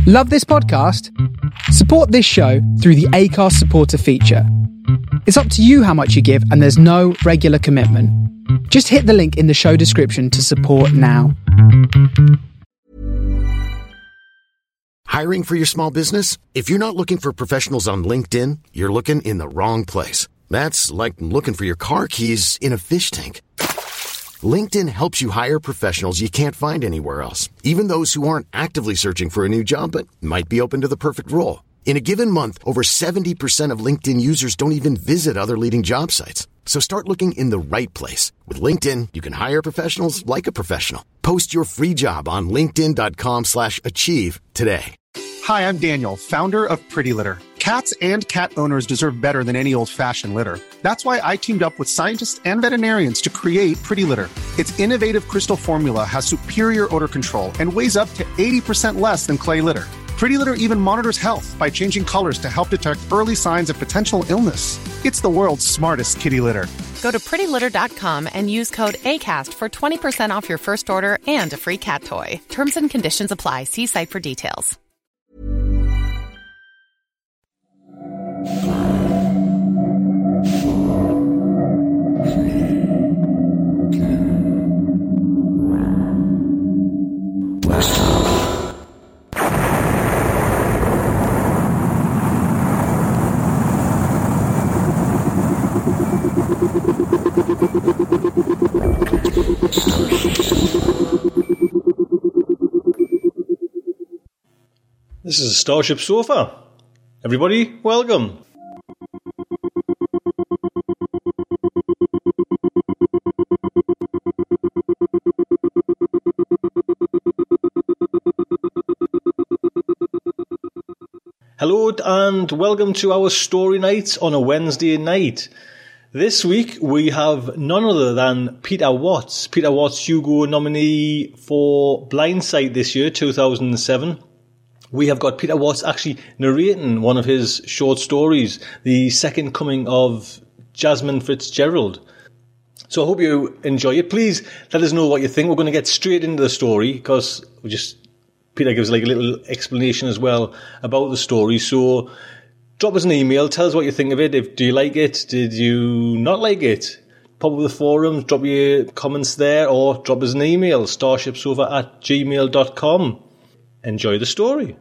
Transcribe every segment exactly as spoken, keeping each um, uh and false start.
Love this podcast? Support this show through the Acast supporter feature. It's up to you how much you give, and there's no regular commitment. Just hit the link in the show description to support now. Hiring for your small business? If you're not looking for professionals on LinkedIn, you're looking in the wrong place. That's like looking for your car keys in a fish tank. LinkedIn helps you hire professionals you can't find anywhere else, even those who aren't actively searching for a new job but might be open to the perfect role. In a given month, over seventy percent of LinkedIn users don't even visit other leading job sites. So start looking in the right place. With LinkedIn, you can hire professionals like a professional. Post your free job on linkedin.com slash achieve today. Hi, I'm Daniel, founder of Pretty Litter. Cats and cat owners deserve better than any old-fashioned litter. That's why I teamed up with scientists and veterinarians to create Pretty Litter. Its innovative crystal formula has superior odor control and weighs up to eighty percent less than clay litter. Pretty Litter even monitors health by changing colors to help detect early signs of potential illness. It's the world's smartest kitty litter. Go to pretty litter dot com and use code ACAST for twenty percent off your first order and a free cat toy. Terms and conditions apply. See site for details. This is Starship Sofa. Everybody, welcome. Hello and welcome to our story night on a Wednesday night. This week we have none other than Peter Watts. Peter Watts, Hugo nominee for Blindsight this year, two thousand seven. We have got Peter Watts actually narrating one of his short stories, The Second Coming of Jasmine Fitzgerald. So I hope you enjoy it. Please let us know what you think. We're going to get straight into the story because we just Peter gives like a little explanation as well about the story. So drop us an email. Tell us what you think of it. If do you like it? Did you not like it? Pop up the forums. Drop your comments there or drop us an email. starshipsofa at gmail dot com. Enjoy the story.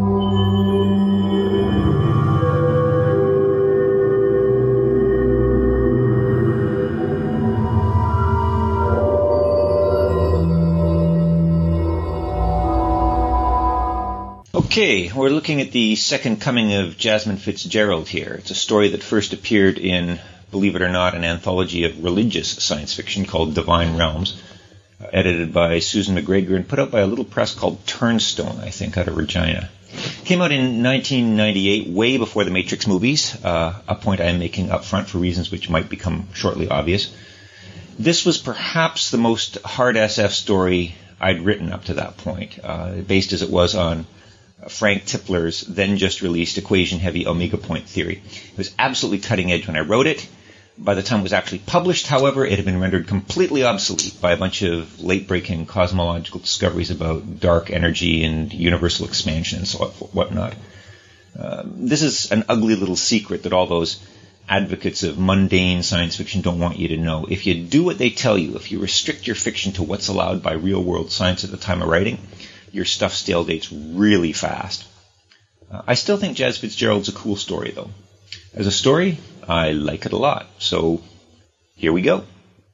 Okay, we're looking at The Second Coming of Jasmine Fitzgerald here. It's a story that first appeared in, believe it or not, an anthology of religious science fiction called Divine Realms, uh, edited by Susan McGregor and put out by a little press called Turnstone, I think, out of Regina. Came out in nineteen ninety-eight, way before the Matrix movies, uh, a point I am making up front for reasons which might become shortly obvious. This was perhaps the most hard S F story I'd written up to that point, uh, based as it was on Frank Tipler's then-just-released equation-heavy omega point theory. It was absolutely cutting edge when I wrote it. By the time it was actually published, however, it had been rendered completely obsolete by a bunch of late-breaking cosmological discoveries about dark energy and universal expansion and so whatnot. Uh, this is an ugly little secret that all those advocates of mundane science fiction don't want you to know. If you do what they tell you, if you restrict your fiction to what's allowed by real-world science at the time of writing, your stuff stale dates really fast. Uh, I still think Jazz Fitzgerald's a cool story, though. As a story, I like it a lot. So, here we go.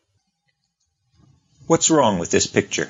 What's wrong with this picture?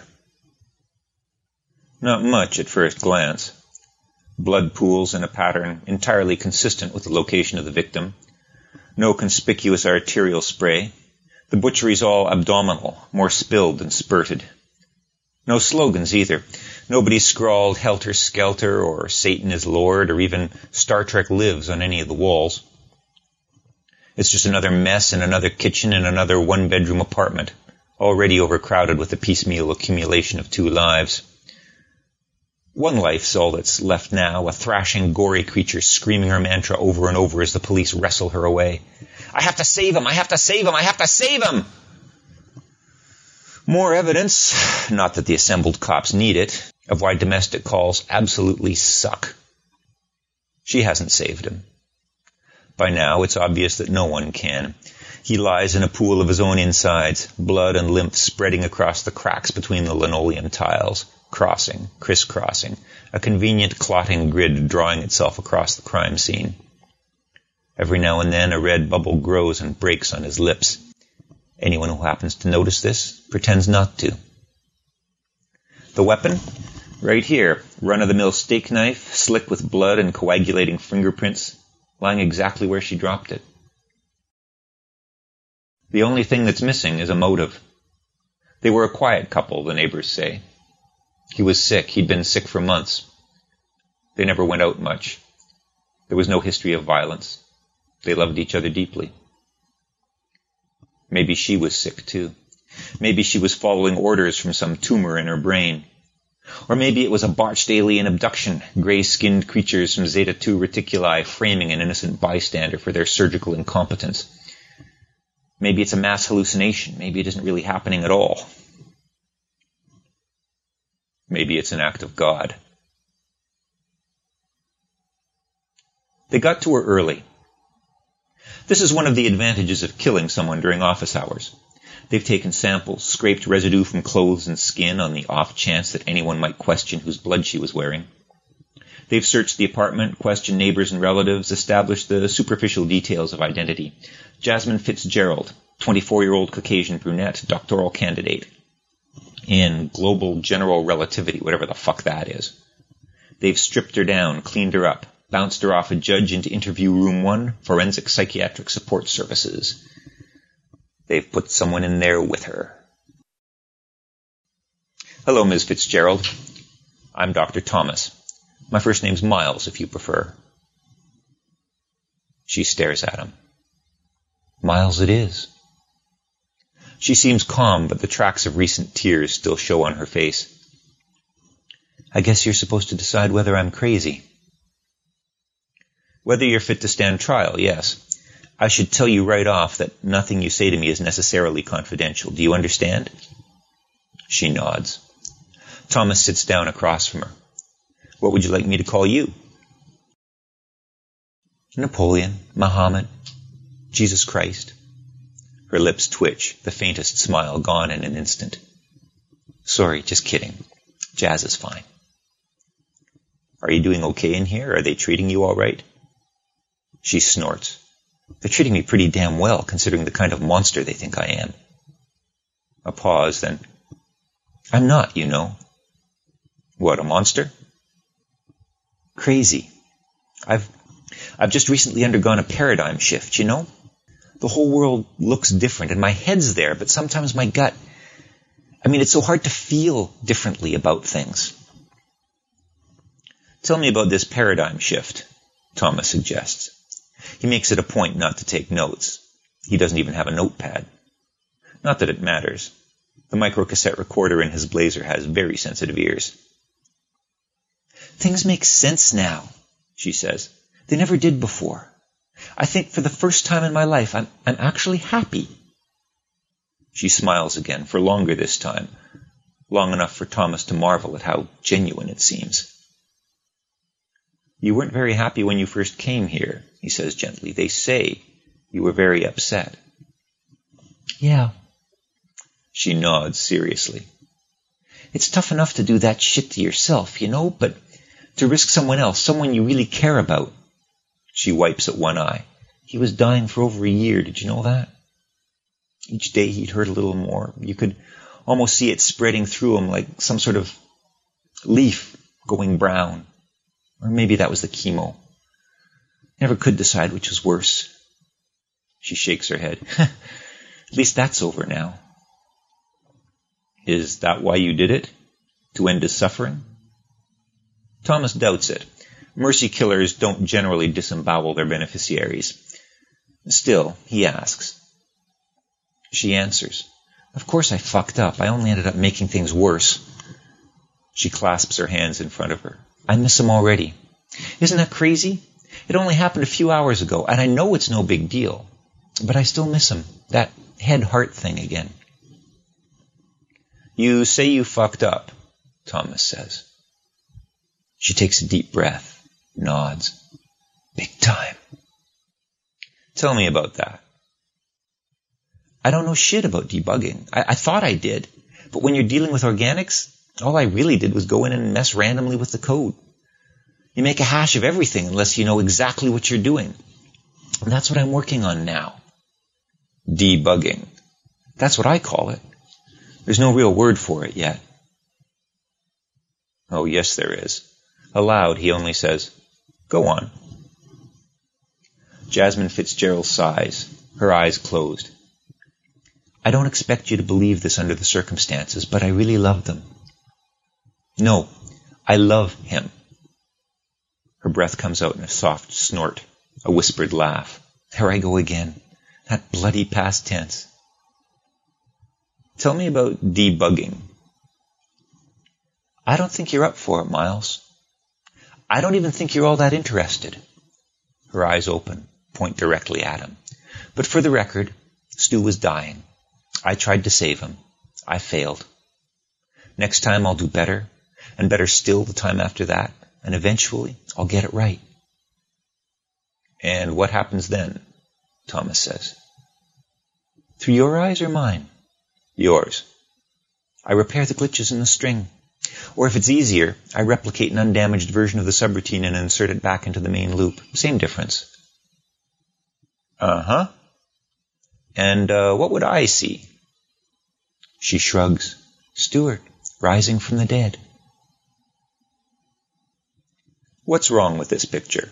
Not much at first glance. Blood pools in a pattern entirely consistent with the location of the victim. No conspicuous arterial spray. The butchery's all abdominal, more spilled than spurted. No slogans either. Nobody scrawled Helter Skelter or Satan is Lord or even Star Trek Lives on any of the walls. It's just another mess in another kitchen in another one-bedroom apartment, already overcrowded with the piecemeal accumulation of two lives. One life's all that's left now, a thrashing, gory creature screaming her mantra over and over as the police wrestle her away. I have to save him! I have to save him! I have to save him! More evidence, not that the assembled cops need it. of why domestic calls absolutely suck. She hasn't saved him. By now, it's obvious that no one can. He lies in a pool of his own insides, blood and lymph spreading across the cracks between the linoleum tiles, crossing, crisscrossing, a convenient clotting grid drawing itself across the crime scene. Every now and then, a red bubble grows and breaks on his lips. Anyone who happens to notice this pretends not to. The weapon? Right here, run-of-the-mill steak knife, slick with blood and coagulating fingerprints, lying exactly where she dropped it. The only thing that's missing is a motive. They were a quiet couple, the neighbors say. He was sick. He'd been sick for months. They never went out much. There was no history of violence. They loved each other deeply. Maybe she was sick, too. Maybe she was following orders from some tumor in her brain. Or maybe it was a botched alien abduction, gray-skinned creatures from Zeta two Reticuli framing an innocent bystander for their surgical incompetence. Maybe it's a mass hallucination. Maybe it isn't really happening at all. Maybe it's an act of God. They got to her early. This is one of the advantages of killing someone during office hours. They've taken samples, scraped residue from clothes and skin on the off chance that anyone might question whose blood she was wearing. They've searched the apartment, questioned neighbors and relatives, established the superficial details of identity. Jasmine Fitzgerald, twenty-four-year-old Caucasian brunette, doctoral candidate in global general relativity, whatever the fuck that is. They've stripped her down, cleaned her up, bounced her off a judge into interview room one, forensic psychiatric support services. They've put someone in there with her. Hello, Miz Fitzgerald. I'm Doctor Thomas. My first name's Miles, if you prefer. She stares at him. Miles it is. She seems calm, but the tracks of recent tears still show on her face. I guess you're supposed to decide whether I'm crazy. Whether you're fit to stand trial, yes. I should tell you right off that nothing you say to me is necessarily confidential. Do you understand? She nods. Thomas sits down across from her. What would you like me to call you? Napoleon, Muhammad, Jesus Christ. Her lips twitch, the faintest smile gone in an instant. Sorry, just kidding. Jazz is fine. Are you doing okay in here? Are they treating you all right? She snorts. They're treating me pretty damn well, considering the kind of monster they think I am. A pause, then. I'm not, you know. What, a monster? Crazy. I've, I've just recently undergone a paradigm shift, you know? The whole world looks different, and my head's there, but sometimes my gut... I mean, it's so hard to feel differently about things. Tell me about this paradigm shift, Thomas suggests. He makes it a point not to take notes. He doesn't even have a notepad. Not that it matters. The microcassette recorder in his blazer has very sensitive ears. Things make sense now, she says. They never did before. I think for the first time in my life, I'm, I'm actually happy. She smiles again, for longer this time, long enough for Thomas to marvel at how genuine it seems. You weren't very happy when you first came here, he says gently. They say you were very upset. Yeah. She nods seriously. It's tough enough to do that shit to yourself, you know, but to risk someone else, someone you really care about. She wipes at one eye. He was dying for over a year, did you know that? Each day he'd hurt a little more. You could almost see it spreading through him like some sort of leaf going brown. Or maybe that was the chemo. Never could decide which was worse. She shakes her head. At least that's over now. Is that why you did it? To end his suffering? Thomas doubts it. Mercy killers don't generally disembowel their beneficiaries. Still, he asks. She answers. Of course I fucked up. I only ended up making things worse. She clasps her hands in front of her. I miss him already. Isn't that crazy? It only happened a few hours ago, and I know it's no big deal. But I still miss him. That head-heart thing again. You say you fucked up, Thomas says. She takes a deep breath, nods. Big time. Tell me about that. I don't know shit about debugging. I, I thought I did. But when you're dealing with organics, all I really did was go in and mess randomly with the code. You make a hash of everything unless you know exactly what you're doing. And that's what I'm working on now. Debugging. That's what I call it. There's no real word for it yet. Oh, yes, there is. Aloud, he only says, "Go on." Jasmine Fitzgerald sighs, her eyes closed. I don't expect you to believe this under the circumstances, but I really love them. No, I love him. Her breath comes out in a soft snort, a whispered laugh. There I go again. That bloody past tense. Tell me about debugging. I don't think you're up for it, Miles. I don't even think you're all that interested. Her eyes open, point directly at him. But for the record, Stu was dying. I tried to save him. I failed. Next time I'll do better, and better still the time after that, and eventually I'll get it right. And what happens then? Thomas says. Through your eyes or mine? Yours. I repair the glitches in the string. Or if it's easier, I replicate an undamaged version of the subroutine and insert it back into the main loop. Same difference. Uh-huh. And uh, what would I see? She shrugs. Stuart, rising from the dead. What's wrong with this picture?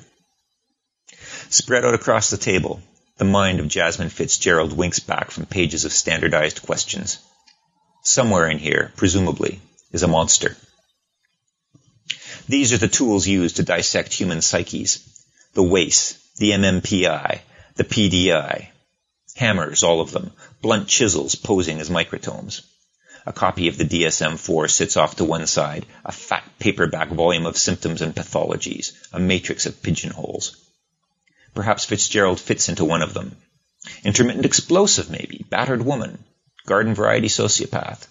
Spread out across the table, the mind of Jasmine Fitzgerald winks back from pages of standardized questions. Somewhere in here, presumably, is a monster. These are the tools used to dissect human psyches. The W A C E, the M M P I, the P D I. Hammers, all of them, blunt chisels posing as microtomes. A copy of the D S M four sits off to one side, a fat paperback volume of symptoms and pathologies, a matrix of pigeonholes. Perhaps Fitzgerald fits into one of them. Intermittent explosive, maybe, battered woman, garden variety sociopath.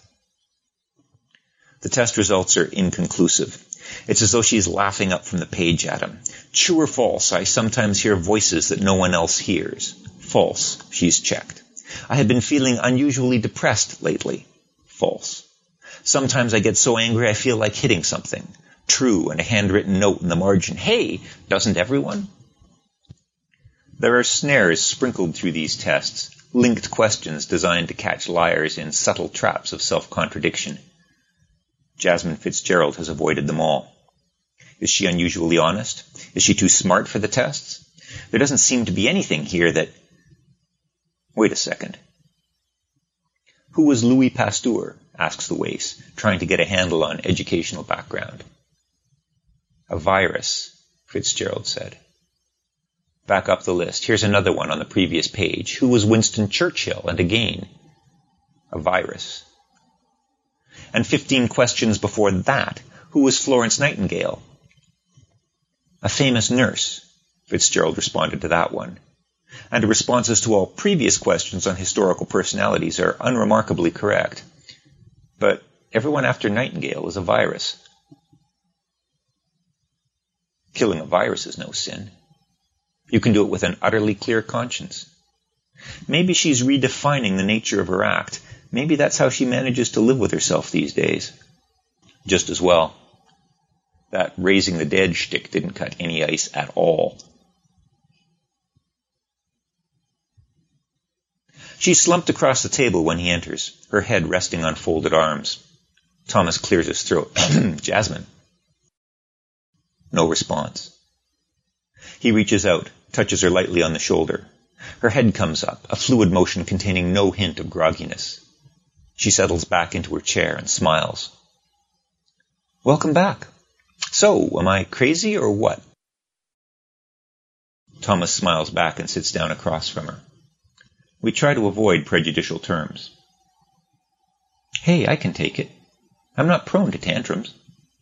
The test results are inconclusive. It's as though she's laughing up from the page at him. True or false, I sometimes hear voices that no one else hears. False, she's checked. I have been feeling unusually depressed lately. False. Sometimes I get so angry I feel like hitting something. True, and a handwritten note in the margin. Hey, doesn't everyone? There are snares sprinkled through these tests, linked questions designed to catch liars in subtle traps of self-contradiction. Jasmine Fitzgerald has avoided them all. Is she unusually honest? Is she too smart for the tests? There doesn't seem to be anything here that... Wait a second. Who was Louis Pasteur? Asks the W A C E, trying to get a handle on educational background. A virus, Fitzgerald said. Back up the list. Here's another one on the previous page. Who was Winston Churchill? And again, a virus. And fifteen questions before that, who was Florence Nightingale? A famous nurse, Fitzgerald responded to that one. And the responses to all previous questions on historical personalities are unremarkably correct. But everyone after Nightingale is a virus. Killing a virus is no sin. You can do it with an utterly clear conscience. Maybe she's redefining the nature of her act. Maybe that's how she manages to live with herself these days. Just as well. That raising the dead shtick didn't cut any ice at all. She slumped across the table when he enters, her head resting on folded arms. Thomas clears his throat. Jasmine. No response. He reaches out, touches her lightly on the shoulder. Her head comes up, a fluid motion containing no hint of grogginess. She settles back into her chair and smiles. Welcome back. So, am I crazy or what? Thomas smiles back and sits down across from her. We try to avoid prejudicial terms. Hey, I can take it. I'm not prone to tantrums.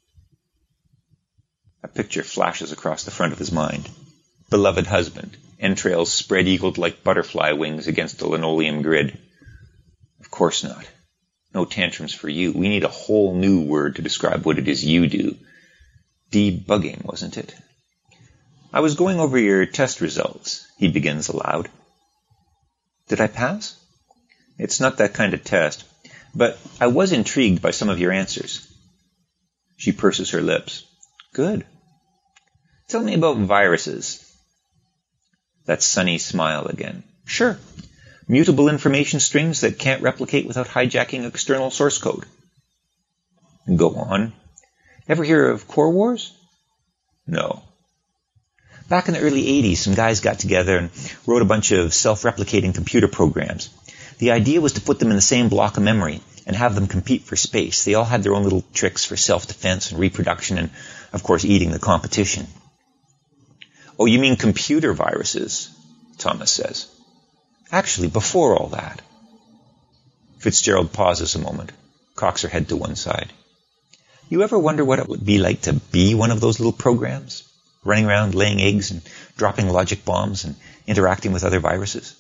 A picture flashes across the front of his mind. Beloved husband, entrails spread-eagled like butterfly wings against a linoleum grid. Of course not. No tantrums for you. We need a whole new word to describe what it is you do. Debugging, wasn't it? I was going over your test results, he begins aloud. Did I pass? It's not that kind of test, but I was intrigued by some of your answers. She purses her lips. Good. Tell me about viruses. That sunny smile again. Sure. Mutable information strings that can't replicate without hijacking external source code. Go on. Ever hear of Core Wars? No. Back in the early eighties, some guys got together and wrote a bunch of self-replicating computer programs. The idea was to put them in the same block of memory and have them compete for space. They all had their own little tricks for self-defense and reproduction and, of course, eating the competition. Oh, you mean computer viruses, Thomas says. Actually, before all that. Fitzgerald pauses a moment, cocks her head to one side. You ever wonder what it would be like to be one of those little programs? Running around laying eggs and dropping logic bombs and interacting with other viruses?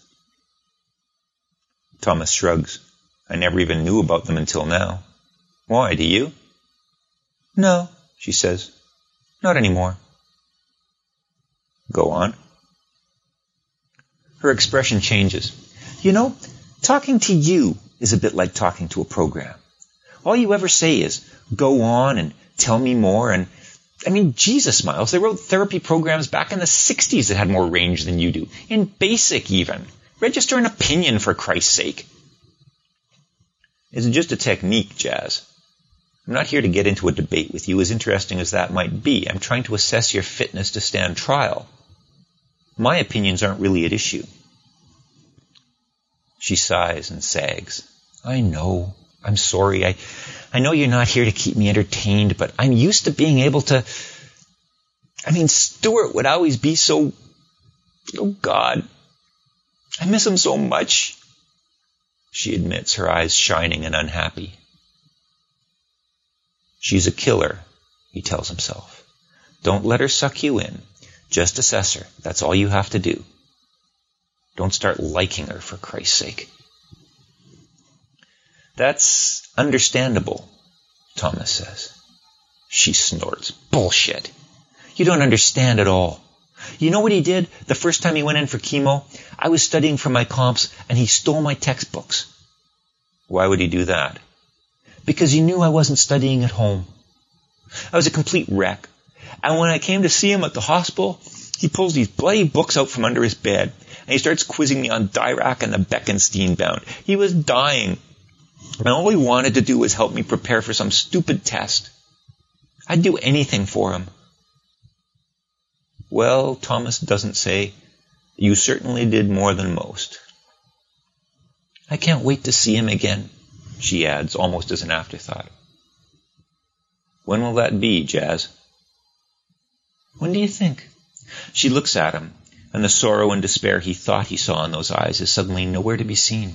Thomas shrugs. I never even knew about them until now. Why, do you? No, she says. Not anymore. Go on. Her expression changes. You know, talking to you is a bit like talking to a program. All you ever say is, go on and tell me more. And, I mean, Jesus, Miles, they wrote therapy programs back in the sixties that had more range than you do. In BASIC, even. Register an opinion, for Christ's sake. It's just a technique, Jazz. I'm not here to get into a debate with you, as interesting as that might be. I'm trying to assess your fitness to stand trial. My opinions aren't really at issue. She sighs and sags. I know. I'm sorry. I, I know you're not here to keep me entertained, but I'm used to being able to... I mean, Stuart would always be so... Oh, God. I miss him so much. She admits, her eyes shining and unhappy. She's a killer, he tells himself. Don't let her suck you in. Just assess her. That's all you have to do. Don't start liking her, for Christ's sake. That's understandable, Thomas says. She snorts. Bullshit. You don't understand at all. You know what he did the first time he went in for chemo? I was studying for my comps, and he stole my textbooks. Why would he do that? Because he knew I wasn't studying at home. I was a complete wreck. And when I came to see him at the hospital, he pulls these bloody books out from under his bed, and he starts quizzing me on Dirac and the Bekenstein bound. He was dying, and all he wanted to do was help me prepare for some stupid test. I'd do anything for him. Well, Thomas doesn't say, you certainly did more than most. I can't wait to see him again, she adds, almost as an afterthought. When will that be, Jazz? When do you think? She looks at him, and the sorrow and despair he thought he saw in those eyes is suddenly nowhere to be seen.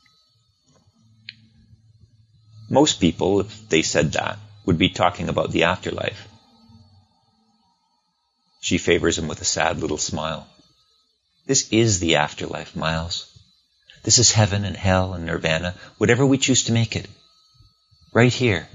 Most people, if they said that, would be talking about the afterlife. She favors him with a sad little smile. This is the afterlife, Miles. This is heaven and hell and nirvana, whatever we choose to make it. Right here.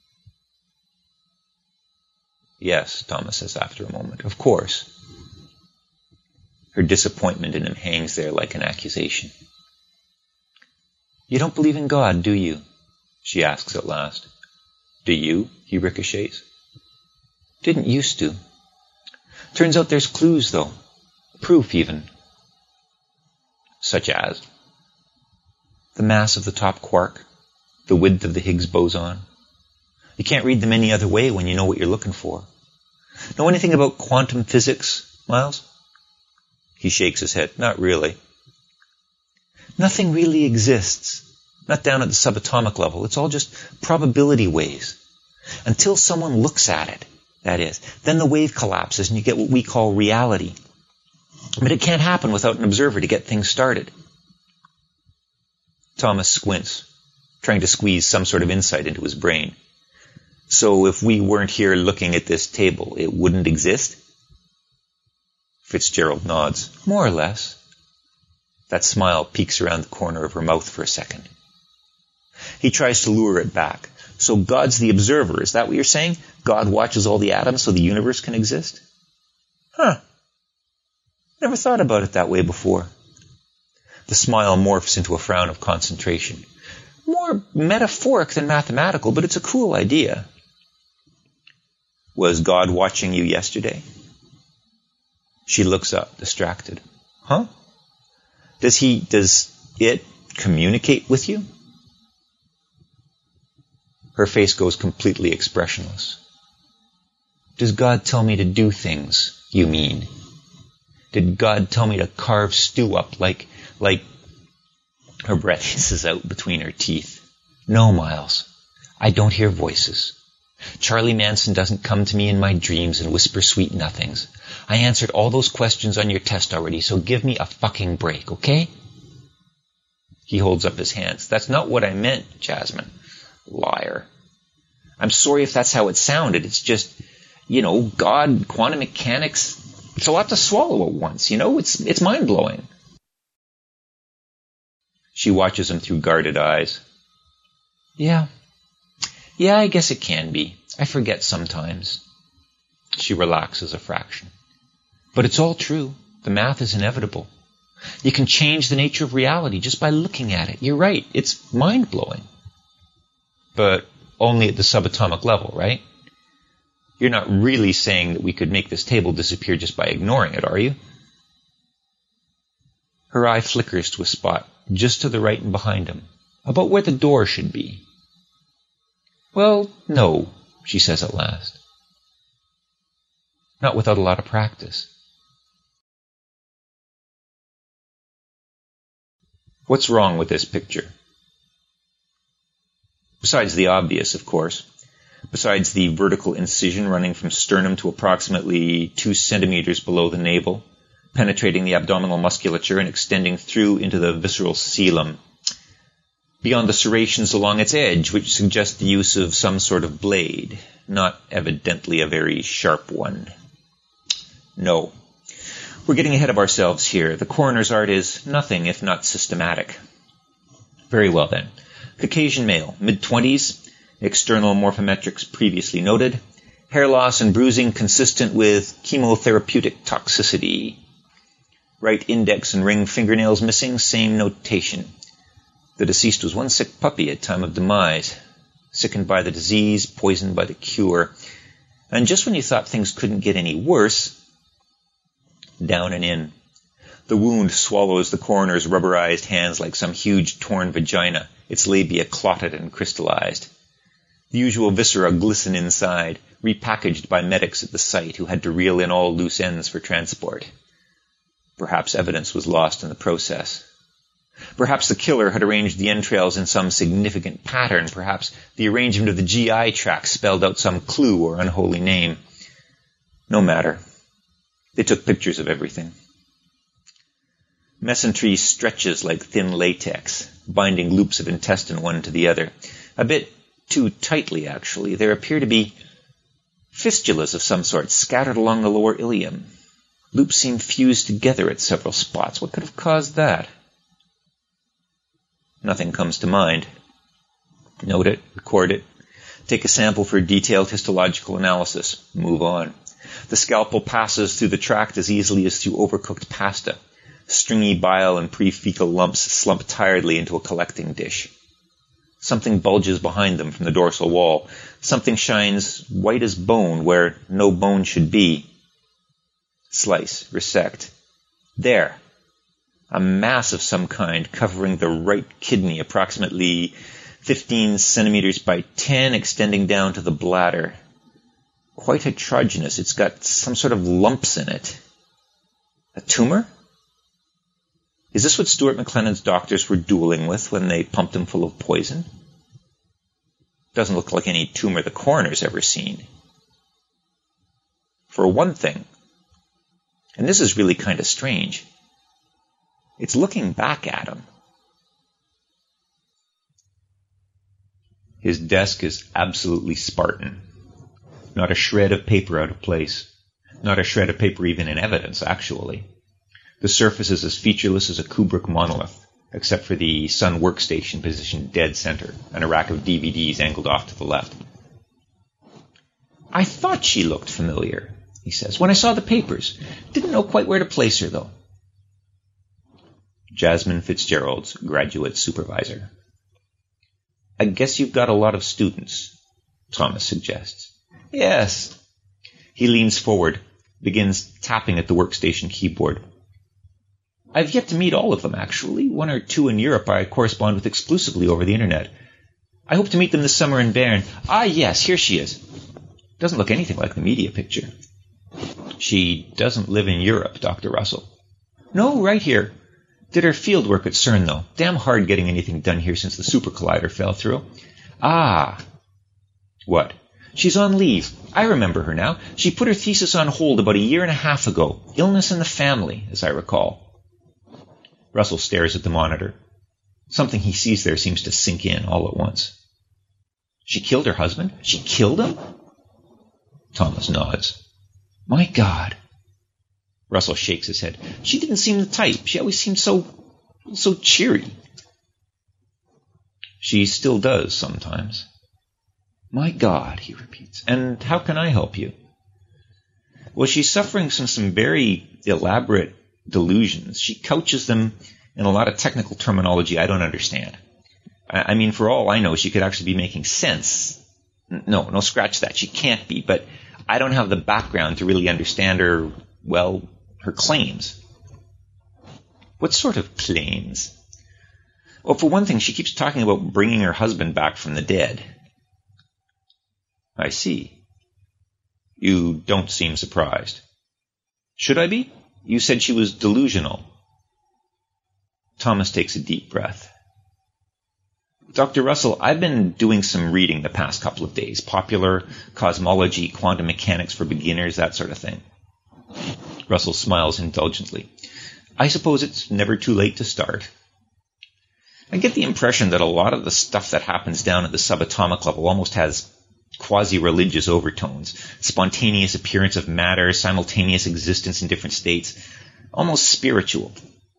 Yes, Thomas says after a moment. Of course. Her disappointment in him hangs there like an accusation. You don't believe in God, do you? She asks at last. Do you? He ricochets. Didn't used to. Turns out there's clues, though. Proof, even. Such as? The mass of the top quark. The width of the Higgs boson. You can't read them any other way when you know what you're looking for. Know anything about quantum physics, Miles? He shakes his head. Not really. Nothing really exists. Not down at the subatomic level. It's all just probability waves. Until someone looks at it, that is. Then the wave collapses and you get what we call reality. But it can't happen without an observer to get things started. Thomas squints, trying to squeeze some sort of insight into his brain. So if we weren't here looking at this table, it wouldn't exist? Fitzgerald nods. More or less. That smile peeks around the corner of her mouth for a second. He tries to lure it back. So God's the observer. Is that what you're saying? God watches all the atoms so the universe can exist? Huh. Never thought about it that way before. The smile morphs into a frown of concentration. More metaphoric than mathematical, but it's a cool idea. Was God watching you yesterday? She looks up, distracted. Huh? Does he, does it communicate with you? Her face goes completely expressionless. Does God tell me to do things, you mean? Did God tell me to carve stew up like, like, her breath hisses out between her teeth. No, Miles, I don't hear voices. Charlie Manson doesn't come to me in my dreams and whisper sweet nothings. I answered all those questions on your test already, so give me a fucking break, okay? He holds up his hands. That's not what I meant, Jasmine. Liar. I'm sorry if that's how it sounded. It's just, you know, God, quantum mechanics, it's a lot to swallow at once, you know? It's, it's mind-blowing. She watches him through guarded eyes. Yeah. Yeah, I guess it can be. I forget sometimes. She relaxes a fraction. But it's all true. The math is inevitable. You can change the nature of reality just by looking at it. You're right. It's mind-blowing. But only at the subatomic level, right? You're not really saying that we could make this table disappear just by ignoring it, are you? Her eye flickers to a spot just to the right and behind him, about where the door should be. Well, no, she says at last. Not without a lot of practice. What's wrong with this picture? Besides the obvious, of course. Besides the vertical incision running from sternum to approximately two centimeters below the navel, penetrating the abdominal musculature and extending through into the visceral coelom, beyond the serrations along its edge, which suggest the use of some sort of blade, not evidently a very sharp one. No. We're getting ahead of ourselves here. The coroner's art is nothing if not systematic. Very well then. Caucasian male, mid-twenties, external morphometrics previously noted, hair loss and bruising consistent with chemotherapeutic toxicity. Right index and ring fingernails missing, same notation. The deceased was one sick puppy at time of demise, sickened by the disease, poisoned by the cure. And just when you thought things couldn't get any worse, down and in. The wound swallows the coroner's rubberized hands like some huge torn vagina, its labia clotted and crystallized. The usual viscera glisten inside, repackaged by medics at the site who had to reel in all loose ends for transport. Perhaps evidence was lost in the process. Perhaps the killer had arranged the entrails in some significant pattern. Perhaps the arrangement of the G I tract spelled out some clue or unholy name. No matter. They took pictures of everything. Mesentery stretches like thin latex, binding loops of intestine one to the other. A bit too tightly, actually. There appear to be fistulas of some sort scattered along the lower ilium. Loops seem fused together at several spots. What could have caused that? Nothing comes to mind. Note it, record it, take a sample for detailed histological analysis, move on. The scalpel passes through the tract as easily as through overcooked pasta. Stringy bile and prefecal lumps slump tiredly into a collecting dish. Something bulges behind them from the dorsal wall. Something shines white as bone where no bone should be. Slice, resect. There. A mass of some kind covering the right kidney, approximately fifteen centimeters by ten, extending down to the bladder. Quite heterogeneous. It's got some sort of lumps in it. A tumor? Is this what Stuart McLennan's doctors were dueling with when they pumped him full of poison? Doesn't look like any tumor the coroner's ever seen. For one thing, and this is really kind of strange, it's looking back at him. His desk is absolutely Spartan. Not a shred of paper out of place. Not a shred of paper even in evidence, actually. The surface is as featureless as a Kubrick monolith. except for the Sun workstation positioned dead center and a rack of D V Ds angled off to the left. I thought she looked familiar, he says, when I saw the papers. Didn't know quite where to place her, though. Jasmine Fitzgerald's graduate supervisor. I guess you've got a lot of students, Thomas suggests. Yes. He leans forward, begins tapping at the workstation keyboard. I've yet to meet all of them, actually. One or two in Europe I correspond with exclusively over the internet. I hope to meet them this summer in Bern. Ah, yes, here she is. Doesn't look anything like the media picture. She doesn't live in Europe, Doctor Russell. No, right here. Did her field work at CERN, though. Damn hard getting anything done here since the super collider fell through. Ah. What? She's on leave. I remember her now. She put her thesis on hold about a year and a half ago. Illness in the family, as I recall. Russell stares at the monitor. Something he sees there seems to sink in all at once. She killed her husband? She killed him? Thomas nods. My God. Russell shakes his head. She didn't seem the type. She always seemed so, so cheery. She still does sometimes. My God, he repeats. And how can I help you? Well, she's suffering from some very elaborate delusions. She couches them in a lot of technical terminology I don't understand. I, I mean, for all I know, she could actually be making sense. No, no, scratch that. She can't be, but I don't have the background to really understand her, well, her claims. What sort of claims? Well, for one thing, she keeps talking about bringing her husband back from the dead. I see. You don't seem surprised. Should I be? You said she was delusional. Thomas takes a deep breath. Doctor Russell, I've been doing some reading the past couple of days. Popular cosmology, quantum mechanics for beginners, that sort of thing. Russell smiles indulgently. I suppose it's never too late to start. I get the impression that a lot of the stuff that happens down at the subatomic level almost has quasi-religious overtones. Spontaneous appearance of matter, simultaneous existence in different states. Almost spiritual.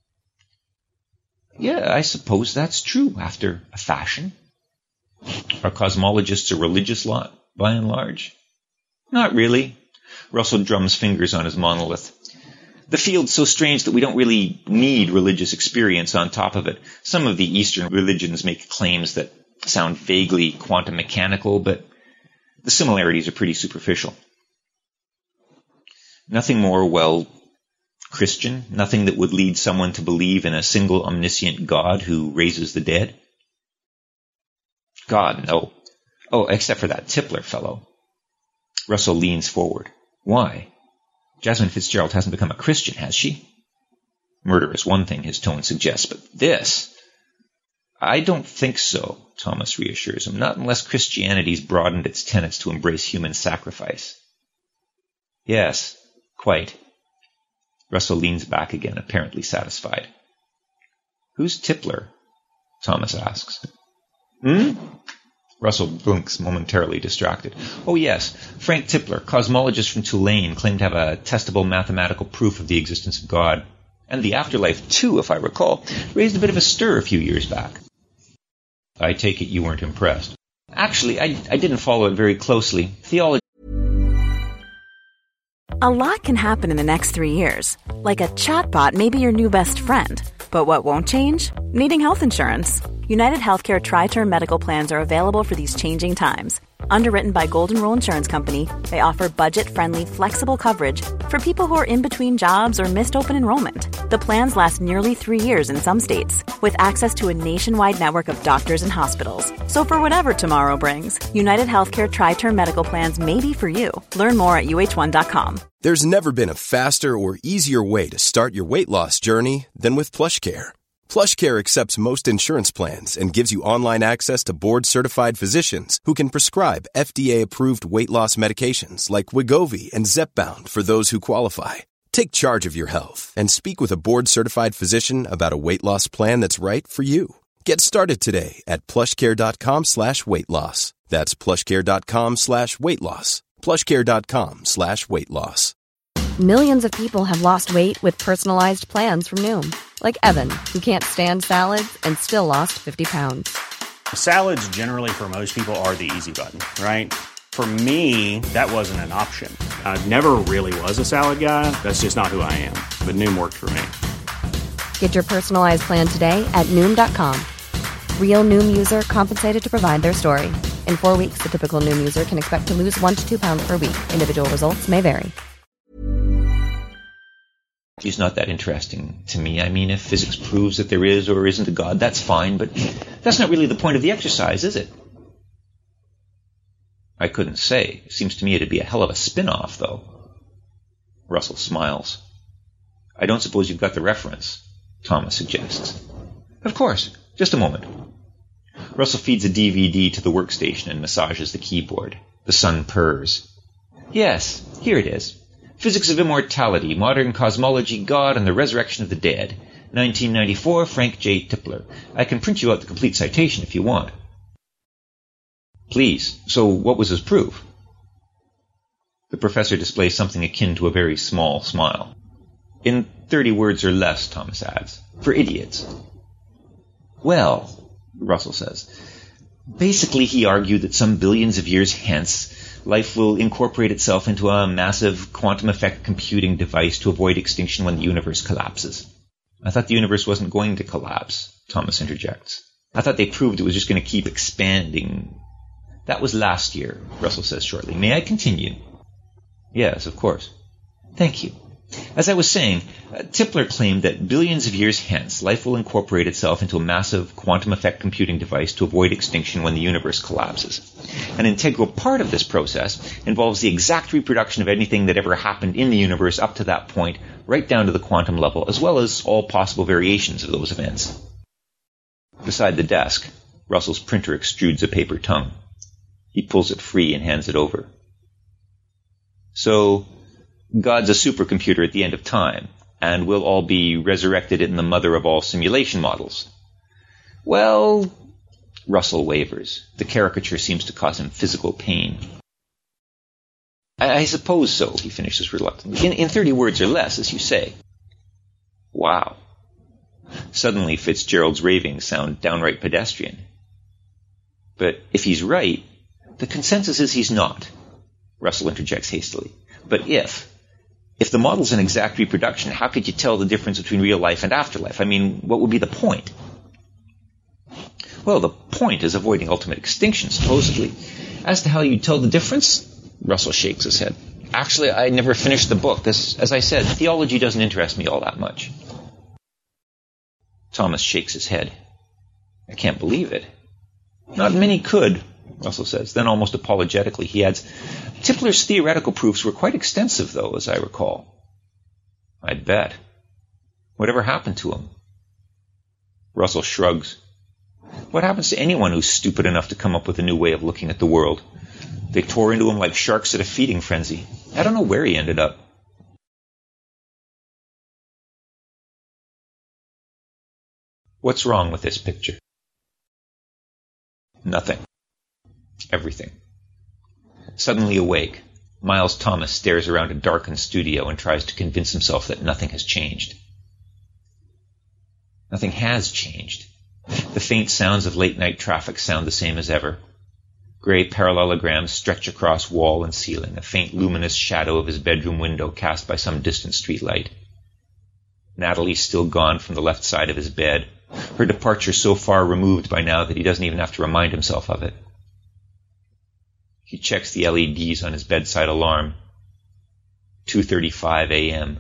Yeah, I suppose that's true, after a fashion. Are cosmologists a religious lot, by and large? Not really. Russell drums fingers on his monolith. The field's so strange that we don't really need religious experience on top of it. Some of the Eastern religions make claims that sound vaguely quantum mechanical, but the similarities are pretty superficial. Nothing more, well, Christian? Nothing that would lead someone to believe in a single omniscient God who raises the dead? God, no. Oh, except for that Tipler fellow. Russell leans forward. Why? Jasmine Fitzgerald hasn't become a Christian, has she? Murder is one thing, his tone suggests, but this... I don't think so, Thomas reassures him, not unless Christianity's broadened its tenets to embrace human sacrifice. Yes, quite. Russell leans back again, apparently satisfied. Who's Tipler? Thomas asks. Hmm? Russell blinks, momentarily distracted. Oh yes, Frank Tipler, cosmologist from Tulane, claimed to have a testable mathematical proof of the existence of God. And the afterlife, too, if I recall, raised a bit of a stir a few years back. I take it you weren't impressed. Actually, I, I didn't follow it very closely. Theology... A lot can happen in the next three years. Like a chatbot may be your new best friend. But what won't change? Needing health insurance. United Healthcare Tri-Term Medical Plans are available for these changing times. Underwritten by Golden Rule Insurance Company, they offer budget-friendly, flexible coverage for people who are in between jobs or missed open enrollment. The plans last nearly three years in some states, with access to a nationwide network of doctors and hospitals. So for whatever tomorrow brings, United Healthcare Tri-Term Medical Plans may be for you. Learn more at U H one dot com. There's never been a faster or easier way to start your weight loss journey than with PlushCare. PlushCare accepts most insurance plans and gives you online access to board-certified physicians who can prescribe F D A-approved weight loss medications like Wegovy and Zepbound for those who qualify. Take charge of your health and speak with a board-certified physician about a weight loss plan that's right for you. Get started today at plushcare.com slash weight loss. That's plushcare.com slash weight loss. plushcare.com slash weight loss. Millions of people have lost weight with personalized plans from Noom. Like Evan, who can't stand salads and still lost fifty pounds. Salads generally for most people are the easy button, right? For me, that wasn't an option. I never really was a salad guy. That's just not who I am. But Noom worked for me. Get your personalized plan today at Noom dot com. Real Noom user compensated to provide their story. In four weeks, the typical Noom user can expect to lose one to two pounds per week. Individual results may vary. It's not that interesting to me. I mean, if physics proves that there is or isn't a God, that's fine, but that's not really the point of the exercise, is it? I couldn't say. It seems to me it'd be a hell of a spin-off, though. Russell smiles. I don't suppose you've got the reference, Thomas suggests. Of course. Just a moment. Russell feeds a D V D to the workstation and massages the keyboard. The sun purrs. Yes, here it is. Physics of Immortality, Modern Cosmology, God, and the Resurrection of the Dead. nineteen ninety-four, Frank J. Tipler. I can print you out the complete citation if you want. Please. So what was his proof? The professor displays something akin to a very small smile. In thirty words or less, Thomas adds. For idiots. Well, Russell says, basically he argued that some billions of years hence, life will incorporate itself into a massive quantum effect computing device to avoid extinction when the universe collapses. I thought the universe wasn't going to collapse, Thomas interjects. I thought they proved it was just going to keep expanding. That was last year, Russell says shortly. May I continue? Yes, of course. Thank you. As I was saying, uh, Tipler claimed that billions of years hence, life will incorporate itself into a massive quantum effect computing device to avoid extinction when the universe collapses. An integral part of this process involves the exact reproduction of anything that ever happened in the universe up to that point, right down to the quantum level, as well as all possible variations of those events. Beside the desk, Russell's printer extrudes a paper tongue. He pulls it free and hands it over. So, God's a supercomputer at the end of time, and we'll all be resurrected in the mother of all simulation models. Well, Russell wavers. The caricature seems to cause him physical pain. I, I suppose so, he finishes reluctantly. In, in thirty words or less, as you say. Wow. Suddenly Fitzgerald's ravings sound downright pedestrian. But if he's right, the consensus is he's not. Russell interjects hastily. But if... If the model's an exact reproduction, how could you tell the difference between real life and afterlife? I mean, what would be the point? Well, the point is avoiding ultimate extinction, supposedly. As to how you tell the difference, Russell shakes his head. Actually, I never finished the book. This, as I said, theology doesn't interest me all that much. Thomas shakes his head. I can't believe it. Not many could, Russell says. Then almost apologetically he adds, Tipler's theoretical proofs were quite extensive, though, as I recall. I'd bet. Whatever happened to him? Russell shrugs. What happens to anyone who's stupid enough to come up with a new way of looking at the world? They tore into him like sharks at a feeding frenzy. I don't know where he ended up. What's wrong with this picture? Nothing. Everything. Suddenly awake, Miles Thomas stares around a darkened studio and tries to convince himself that nothing has changed. Nothing has changed. The faint sounds of late-night traffic sound the same as ever. Gray parallelograms stretch across wall and ceiling, a faint luminous shadow of his bedroom window cast by some distant street light. Natalie's still gone from the left side of his bed, her departure so far removed by now that he doesn't even have to remind himself of it. He checks the L E Ds on his bedside alarm. two thirty-five a.m.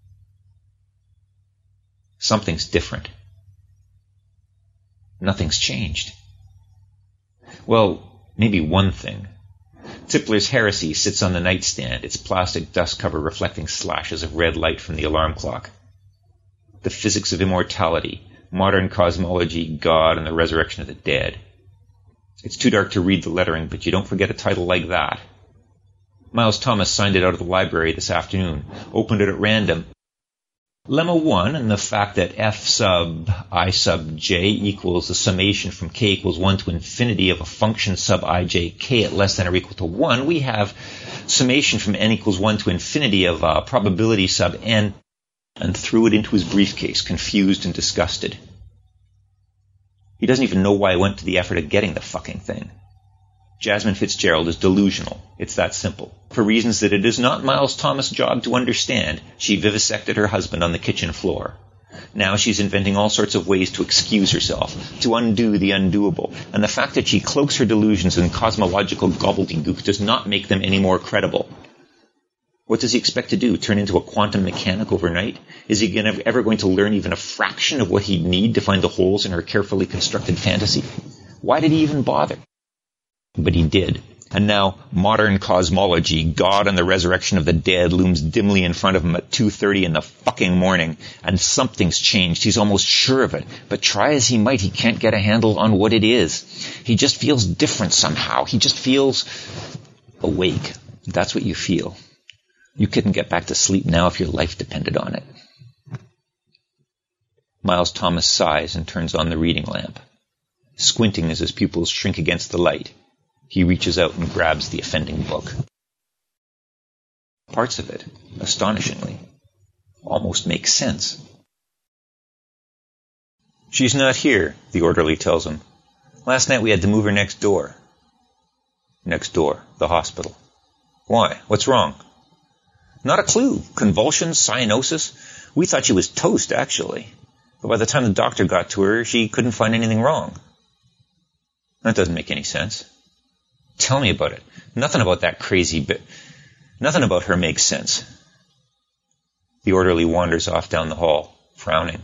Something's different. Nothing's changed. Well, maybe one thing. Tipler's Heresy sits on the nightstand, its plastic dust cover reflecting slashes of red light from the alarm clock. The Physics of Immortality, Modern Cosmology, God, and the Resurrection of the Dead. It's too dark to read the lettering, but you don't forget a title like that. Miles Thomas signed it out of the library this afternoon, opened it at random. Lemma one, and the fact that f sub I sub j equals the summation from k equals one to infinity of a function sub ij k at less than or equal to one, we have summation from n equals one to infinity of uh, probability sub n. and threw it into his briefcase, confused and disgusted. He doesn't even know why I went to the effort of getting the fucking thing. Jasmine Fitzgerald is delusional. It's that simple. For reasons that it is not Miles Thomas' job to understand, she vivisected her husband on the kitchen floor. Now she's inventing all sorts of ways to excuse herself, to undo the undoable, and the fact that she cloaks her delusions in cosmological gobbledygook does not make them any more credible. What does he expect to do? Turn into a quantum mechanic overnight? Is he gonna, ever going to learn even a fraction of what he'd need to find the holes in her carefully constructed fantasy? Why did he even bother? But he did. And now, modern cosmology, God and the resurrection of the dead, looms dimly in front of him at two thirty in the fucking morning. And something's changed. He's almost sure of it. But try as he might, he can't get a handle on what it is. He just feels different somehow. He just feels awake. That's what you feel. You couldn't get back to sleep now if your life depended on it. Miles Thomas sighs and turns on the reading lamp. Squinting as his pupils shrink against the light, he reaches out and grabs the offending book. Parts of it, astonishingly, almost make sense. She's not here, the orderly tells him. Last night we had to move her next door. Next door, the hospital. Why? What's wrong? Not a clue. Convulsions, cyanosis. We thought she was toast, actually. But by the time the doctor got to her, she couldn't find anything wrong. That doesn't make any sense. Tell me about it. Nothing about that crazy bit. Nothing about her makes sense. The orderly wanders off down the hall, frowning.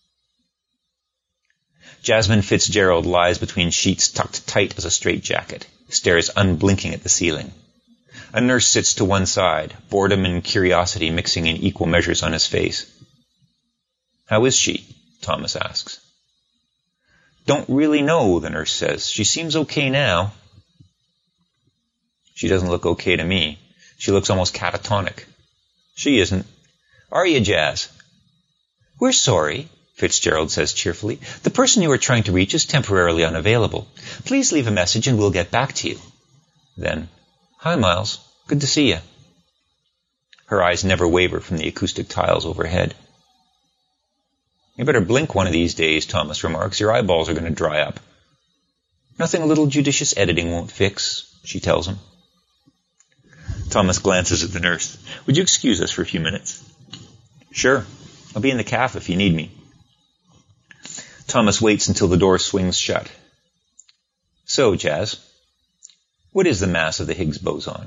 Jasmine Fitzgerald lies between sheets tucked tight as a straitjacket, stares unblinking at the ceiling. A nurse sits to one side, boredom and curiosity mixing in equal measures on his face. How is she? Thomas asks. Don't really know, the nurse says. She seems okay now. She doesn't look okay to me. She looks almost catatonic. She isn't. Are you, Jazz? We're sorry, Fitzgerald says cheerfully. The person you are trying to reach is temporarily unavailable. Please leave a message and we'll get back to you. Then, hi, Miles. Good to see you. Her eyes never waver from the acoustic tiles overhead. You better blink one of these days, Thomas remarks. Your eyeballs are going to dry up. Nothing a little judicious editing won't fix, she tells him. Thomas glances at the nurse. Would you excuse us for a few minutes? Sure. I'll be in the cafe if you need me. Thomas waits until the door swings shut. So, Jazz, what is the mass of the Higgs boson?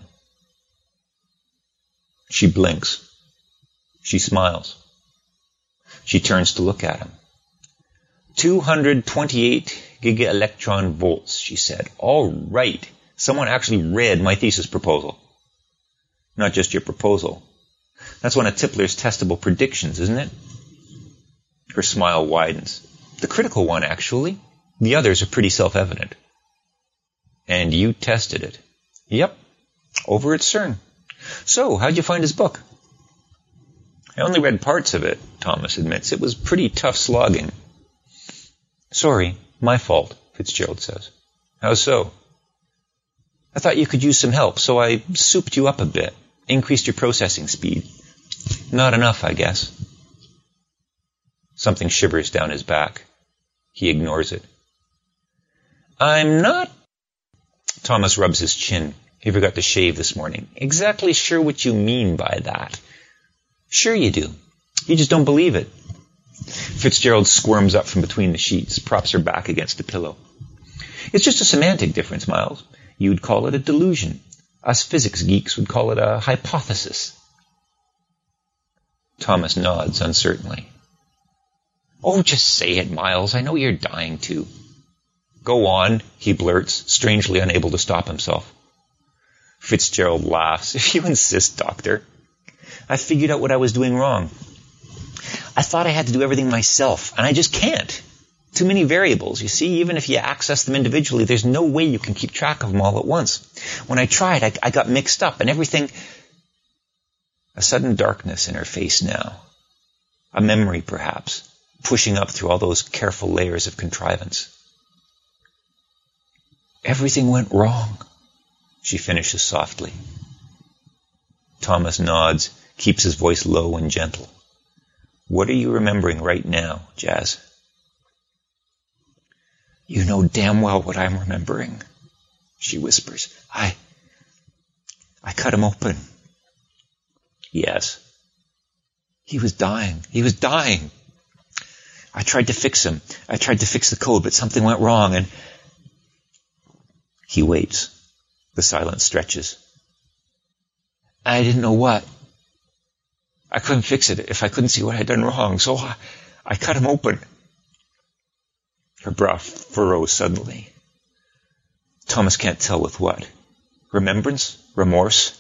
She blinks. She smiles. She turns to look at him. two hundred twenty-eight giga-electron volts, she said. All right. Someone actually read my thesis proposal. Not just your proposal. That's one of Tipler's testable predictions, isn't it? Her smile widens. The critical one, actually. The others are pretty self-evident. And you tested it. Yep. Over at CERN. So, how'd you find his book? I only read parts of it, Thomas admits. It was pretty tough slogging. Sorry, my fault, Fitzgerald says. How so? I thought you could use some help, so I souped you up a bit, increased your processing speed. Not enough, I guess. Something shivers down his back. He ignores it. I'm not... Thomas rubs his chin. He forgot to shave this morning. Exactly sure what you mean by that. Sure you do. You just don't believe it. Fitzgerald squirms up from between the sheets, props her back against the pillow. It's just a semantic difference, Miles. You'd call it a delusion. Us physics geeks would call it a hypothesis. Thomas nods uncertainly. Oh, just say it, Miles. I know you're dying to. Go on, he blurts, strangely unable to stop himself. Fitzgerald laughs. If you insist, Doctor. I figured out what I was doing wrong. I thought I had to do everything myself, and I just can't. Too many variables, you see. Even if you access them individually, there's no way you can keep track of them all at once. When I tried, I, I got mixed up, and everything... A sudden darkness in her face now. A memory, perhaps, pushing up through all those careful layers of contrivance. Everything went wrong, she finishes softly. Thomas nods, keeps his voice low and gentle. What are you remembering right now, Jazz? You know damn well what I'm remembering, she whispers. I... I cut him open. Yes. He was dying. He was dying. I tried to fix him. I tried to fix the code, but something went wrong, and... He waits. The silence stretches. I didn't know what. I couldn't fix it if I couldn't see what I'd done wrong, so I, I cut him open. Her brow furrows suddenly. Thomas can't tell with what. Remembrance? Remorse?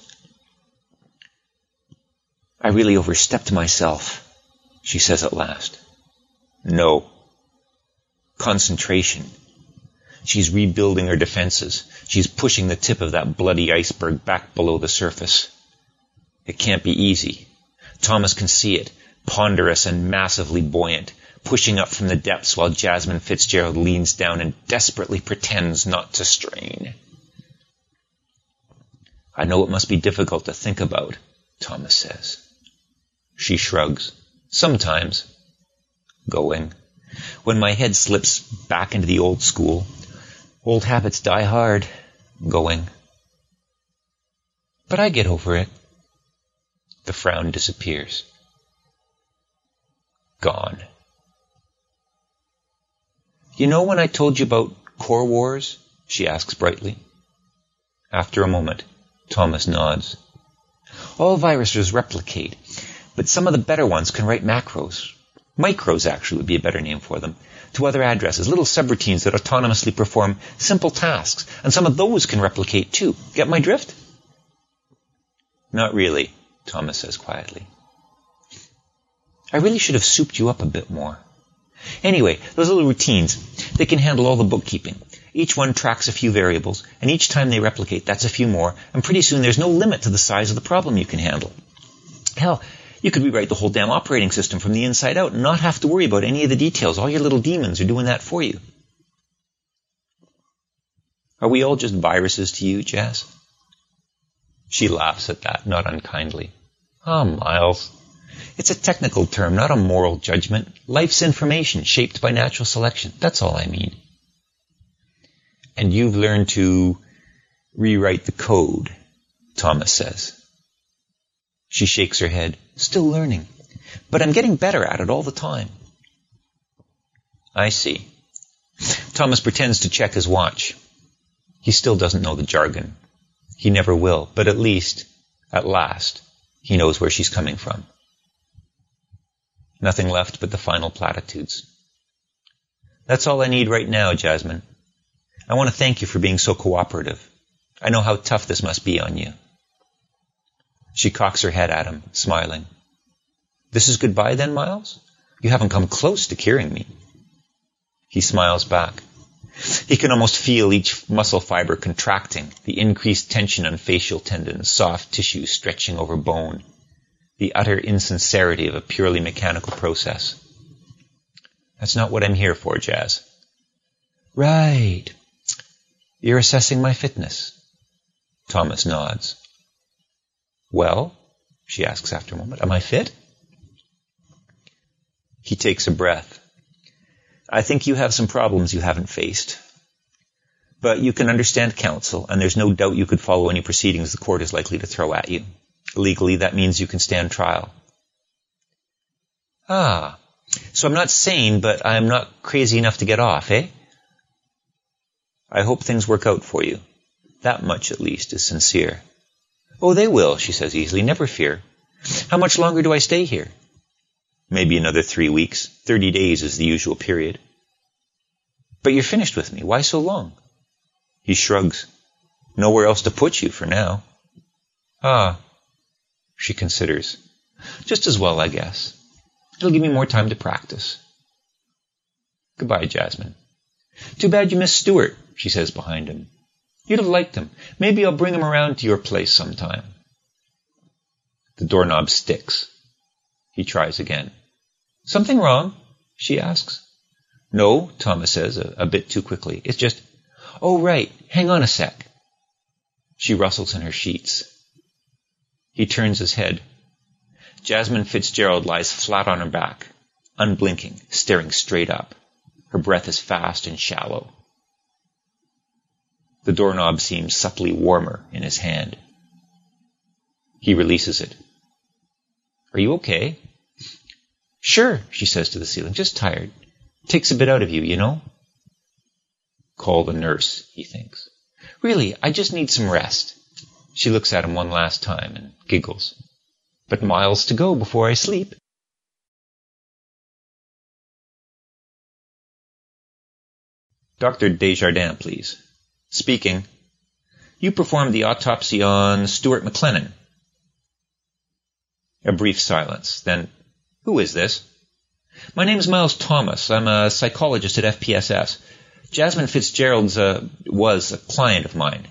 I really overstepped myself, she says at last. No. Concentration. She's rebuilding her defenses. She's pushing the tip of that bloody iceberg back below the surface. It can't be easy. Thomas can see it, ponderous and massively buoyant, pushing up from the depths while Jasmine Fitzgerald leans down and desperately pretends not to strain. I know it must be difficult to think about, Thomas says. She shrugs. Sometimes. Going. When my head slips back into the old school, old habits die hard. Going. But I get over it. The frown disappears. Gone. You know when I told you about Core Wars? She asks brightly. After a moment, Thomas nods. All viruses replicate, but some of the better ones can write macros. Micros, actually, would be a better name for them. To other addresses, little subroutines that autonomously perform simple tasks, and some of those can replicate too. Get my drift? Not really, Thomas says quietly. I really should have souped you up a bit more. Anyway, those little routines, they can handle all the bookkeeping. Each one tracks a few variables, and each time they replicate, that's a few more, and pretty soon there's no limit to the size of the problem you can handle. Hell, you could rewrite the whole damn operating system from the inside out and not have to worry about any of the details. All your little demons are doing that for you. Are we all just viruses to you, Jazz? She laughs at that, not unkindly. Ah, oh, Miles. It's a technical term, not a moral judgment. Life's information, shaped by natural selection. That's all I mean. And you've learned to rewrite the code, Thomas says. She shakes her head. Still learning. But I'm getting better at it all the time. I see. Thomas pretends to check his watch. He still doesn't know the jargon. He never will, but at least, at last, he knows where she's coming from. Nothing left but the final platitudes. That's all I need right now, Jasmine. I want to thank you for being so cooperative. I know how tough this must be on you. She cocks her head at him, smiling. This is goodbye then, Miles? You haven't come close to curing me. He smiles back. He can almost feel each muscle fiber contracting, the increased tension on facial tendons, soft tissue stretching over bone, the utter insincerity of a purely mechanical process. That's not what I'm here for, Jazz. Right. You're assessing my fitness. Thomas nods. Well, she asks after a moment, am I fit? He takes a breath. I think you have some problems you haven't faced. But you can understand counsel, and there's no doubt you could follow any proceedings the court is likely to throw at you. Legally, that means you can stand trial. Ah, so I'm not sane, but I'm not crazy enough to get off, eh? I hope things work out for you. That much, at least, is sincere. Oh, they will, she says easily. Never fear. How much longer do I stay here? Maybe another three weeks. Thirty days is the usual period. But you're finished with me. Why so long? He shrugs. Nowhere else to put you for now. Ah, she considers. Just as well, I guess. It'll give me more time to practice. Goodbye, Jasmine. Too bad you missed Stuart, she says behind him. You'd have liked him. Maybe I'll bring him around to your place sometime. The doorknob sticks. He tries again. Something wrong? She asks. No, Thomas says, a, a bit too quickly. It's just, oh, right, hang on a sec. She rustles in her sheets. He turns his head. Jasmine Fitzgerald lies flat on her back, unblinking, staring straight up. Her breath is fast and shallow. The doorknob seems subtly warmer in his hand. He releases it. Are you okay? Sure, she says to the ceiling, just tired. Takes a bit out of you, you know? Call the nurse, he thinks. Really, I just need some rest. She looks at him one last time and giggles. But miles to go before I sleep. Doctor Desjardins, please. Speaking. You performed the autopsy on Stuart McLennan. A brief silence. Then, who is this? My name's Miles Thomas. I'm a psychologist at F P S S. Jasmine Fitzgerald's uh, was a client of mine.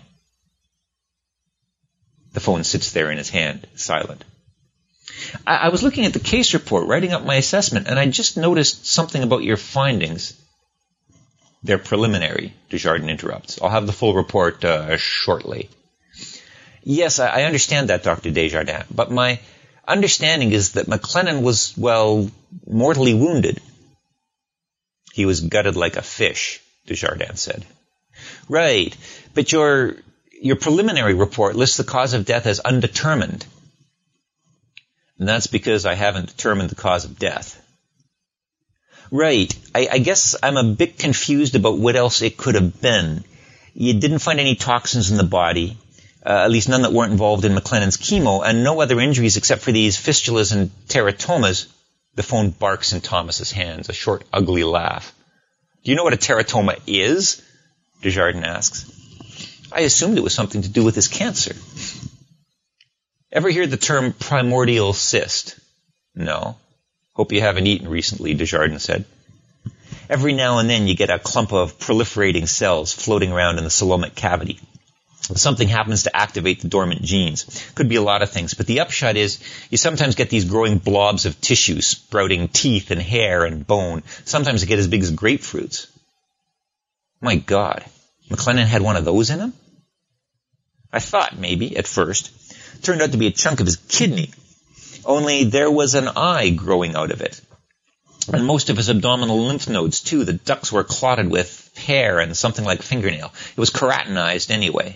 The phone sits there in his hand, silent. I, I was looking at the case report, writing up my assessment, and I just noticed something about your findings. They're preliminary, Desjardins interrupts. I'll have the full report uh, shortly. Yes, I, I understand that, Doctor Desjardins, but my understanding is that McLennan was, well, mortally wounded. He was gutted like a fish, Desjardins said. Right, but your your preliminary report lists the cause of death as undetermined. And that's because I haven't determined the cause of death. Right, I, I guess I'm a bit confused about what else it could have been. You didn't find any toxins in the body, uh, at least none that weren't involved in McLennan's chemo, and no other injuries except for these fistulas and teratomas. The phone barks in Thomas's hands, a short, ugly laugh. Do you know what a teratoma is? Desjardins asks. I assumed it was something to do with his cancer. Ever hear the term primordial cyst? No. Hope you haven't eaten recently, Desjardins said. Every now and then you get a clump of proliferating cells floating around in the coelomic cavity. Something happens to activate the dormant genes. Could be a lot of things, but the upshot is you sometimes get these growing blobs of tissue sprouting teeth and hair and bone. Sometimes they get as big as grapefruits. My God, McLennan had one of those in him? I thought maybe, at first. Turned out to be a chunk of his kidney. Only there was an eye growing out of it. And most of his abdominal lymph nodes, too. The ducts were clotted with hair and something like fingernail. It was keratinized anyway.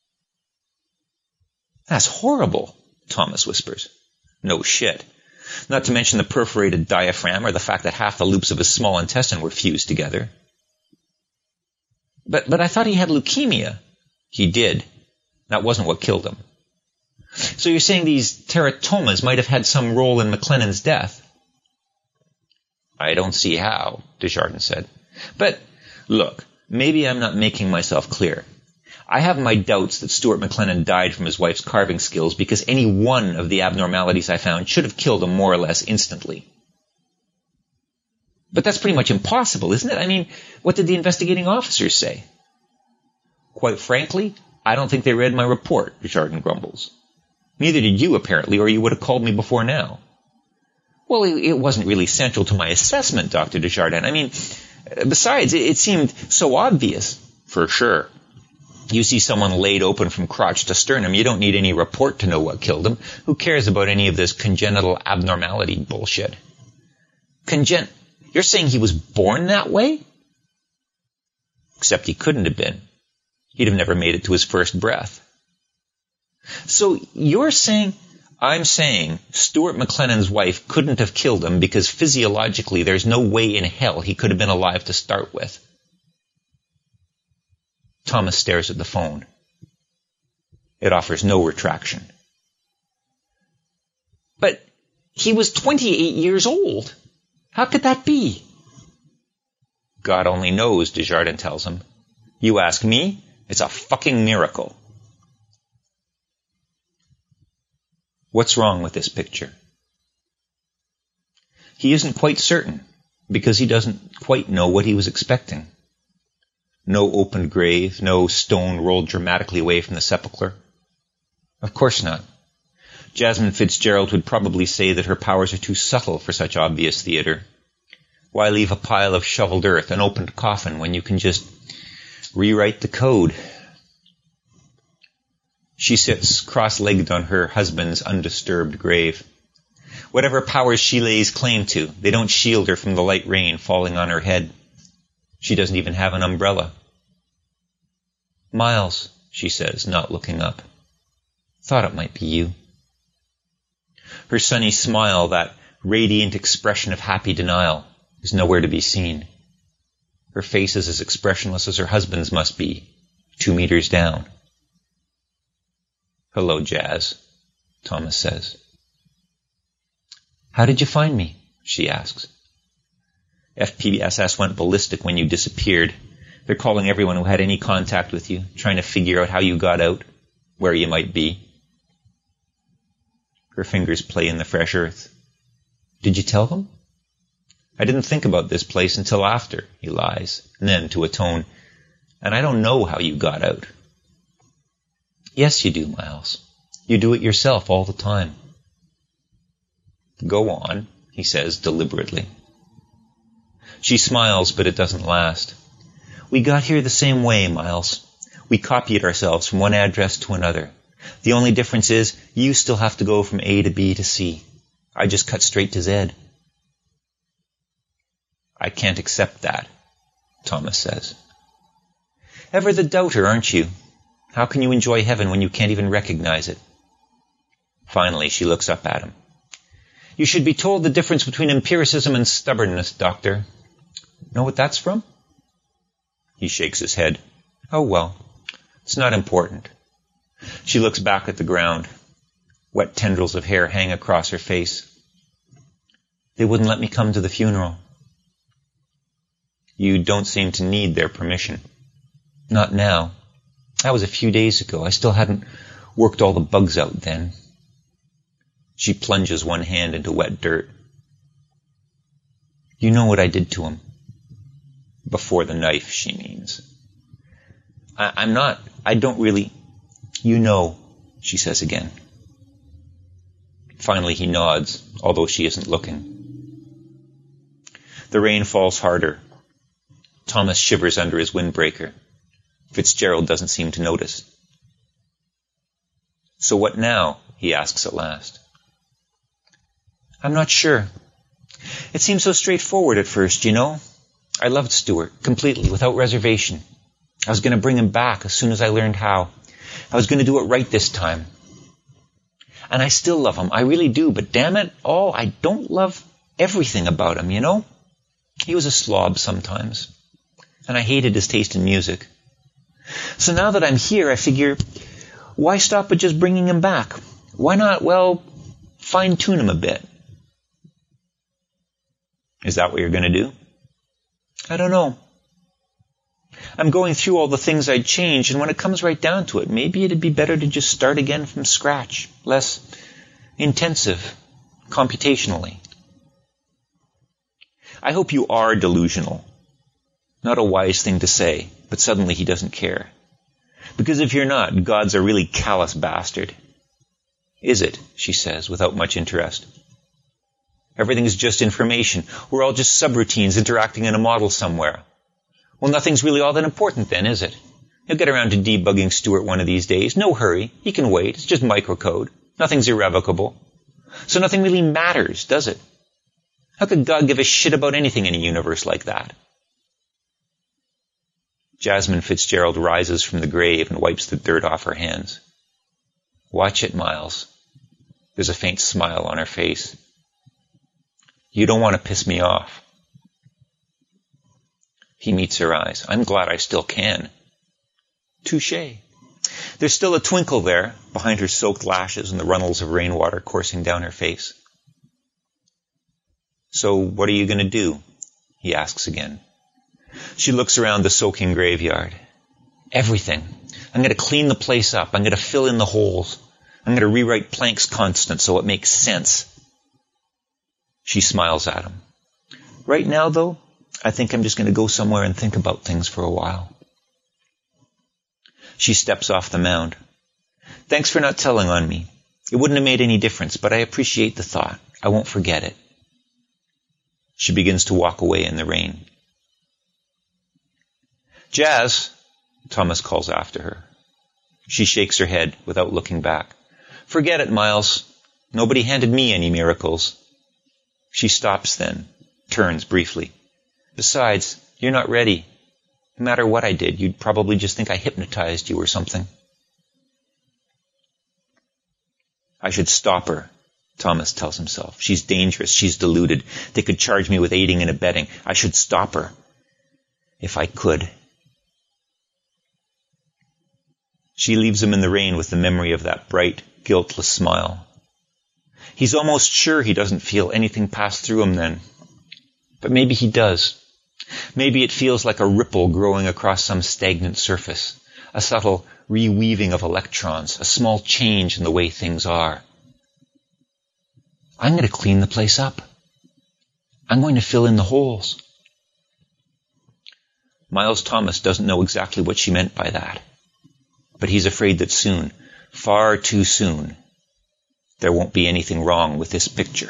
That's horrible, Thomas whispers. No shit. Not to mention the perforated diaphragm or the fact that half the loops of his small intestine were fused together. But, but I thought he had leukemia. He did. That wasn't what killed him. So you're saying these teratomas might have had some role in McLennan's death? I don't see how, Desjardins said. But, look, maybe I'm not making myself clear. I have my doubts that Stuart McLennan died from his wife's carving skills because any one of the abnormalities I found should have killed him more or less instantly. But that's pretty much impossible, isn't it? I mean, what did the investigating officers say? Quite frankly, I don't think they read my report, Desjardins grumbles. Neither did you, apparently, or you would have called me before now. Well, it wasn't really central to my assessment, Doctor Desjardins. I mean, besides, it seemed so obvious. For sure. You see someone laid open from crotch to sternum, you don't need any report to know what killed him. Who cares about any of this congenital abnormality bullshit? Congen... You're saying he was born that way? Except he couldn't have been. He'd have never made it to his first breath. So you're saying... I'm saying Stuart McLennan's wife couldn't have killed him because physiologically there's no way in hell he could have been alive to start with. Thomas stares at the phone. It offers no retraction. But he was twenty-eight years old. How could that be? God only knows, Desjardins tells him. You ask me, it's a fucking miracle. What's wrong with this picture? He isn't quite certain, because he doesn't quite know what he was expecting. No opened grave, no stone rolled dramatically away from the sepulchre. Of course not. Jasmine Fitzgerald would probably say that her powers are too subtle for such obvious theater. Why leave a pile of shoveled earth, an opened coffin, when you can just rewrite the code? She sits cross-legged on her husband's undisturbed grave. Whatever powers she lays claim to, they don't shield her from the light rain falling on her head. She doesn't even have an umbrella. Miles, she says, not looking up. Thought it might be you. Her sunny smile, that radiant expression of happy denial, is nowhere to be seen. Her face is as expressionless as her husband's must be, two meters down. Hello, Jazz, Thomas says. How did you find me? She asks. F P S S went ballistic when you disappeared. They're calling everyone who had any contact with you, trying to figure out how you got out, where you might be. Her fingers play in the fresh earth. Did you tell them? I didn't think about this place until after, he lies, and then to atone, and I don't know how you got out. Yes, you do, Miles. You do it yourself all the time. Go on, he says deliberately. She smiles, but it doesn't last. We got here the same way, Miles. We copied ourselves from one address to another. The only difference is you still have to go from A to B to C. I just cut straight to Z. I can't accept that, Thomas says. Ever the doubter, aren't you? How can you enjoy heaven when you can't even recognize it? Finally, she looks up at him. You should be told the difference between empiricism and stubbornness, Doctor. Know what that's from? He shakes his head. Oh, well, it's not important. She looks back at the ground. Wet tendrils of hair hang across her face. They wouldn't let me come to the funeral. You don't seem to need their permission. Not now. That was a few days ago. I still hadn't worked all the bugs out then. She plunges one hand into wet dirt. You know what I did to him. Before the knife, she means. I, I'm not, I don't really... You know, she says again. Finally he nods, although she isn't looking. The rain falls harder. Thomas shivers under his windbreaker. Fitzgerald doesn't seem to notice. So what now? He asks at last. I'm not sure. It seemed so straightforward at first, you know. I loved Stuart, completely, without reservation. I was going to bring him back as soon as I learned how. I was going to do it right this time. And I still love him, I really do, but damn it all, I don't love everything about him, you know? He was a slob sometimes, and I hated his taste in music. So now that I'm here, I figure, why stop at just bringing him back? Why not, well, fine-tune him a bit? Is that what you're going to do? I don't know. I'm going through all the things I'd change, and when it comes right down to it, maybe it'd be better to just start again from scratch, less intensive, computationally. I hope you are delusional. Not a wise thing to say, but suddenly he doesn't care. Because if you're not, God's a really callous bastard. Is it? She says, without much interest. Everything's just information. We're all just subroutines interacting in a model somewhere. Well, nothing's really all that important then, is it? He'll get around to debugging Stuart one of these days. No hurry. He can wait. It's just microcode. Nothing's irrevocable. So nothing really matters, does it? How could God give a shit about anything in a universe like that? Jasmine Fitzgerald rises from the grave and wipes the dirt off her hands. Watch it, Miles. There's a faint smile on her face. You don't want to piss me off. He meets her eyes. I'm glad I still can. Touché. There's still a twinkle there, behind her soaked lashes and the runnels of rainwater coursing down her face. So what are you going to do? He asks again. She looks around the soaking graveyard. Everything. I'm going to clean the place up. I'm going to fill in the holes. I'm going to rewrite Planck's constant so it makes sense. She smiles at him. Right now, though, I think I'm just going to go somewhere and think about things for a while. She steps off the mound. Thanks for not telling on me. It wouldn't have made any difference, but I appreciate the thought. I won't forget it. She begins to walk away in the rain. Jazz, Thomas calls after her. She shakes her head without looking back. Forget it, Miles. Nobody handed me any miracles. She stops then, turns briefly. Besides, you're not ready. No matter what I did, you'd probably just think I hypnotized you or something. I should stop her, Thomas tells himself. She's dangerous. She's deluded. They could charge me with aiding and abetting. I should stop her. If I could. She leaves him in the rain with the memory of that bright, guiltless smile. He's almost sure he doesn't feel anything pass through him then. But maybe he does. Maybe it feels like a ripple growing across some stagnant surface, a subtle reweaving of electrons, a small change in the way things are. I'm going to clean the place up. I'm going to fill in the holes. Miles Thomas doesn't know exactly what she meant by that, but he's afraid that soon, far too soon, there won't be anything wrong with this picture.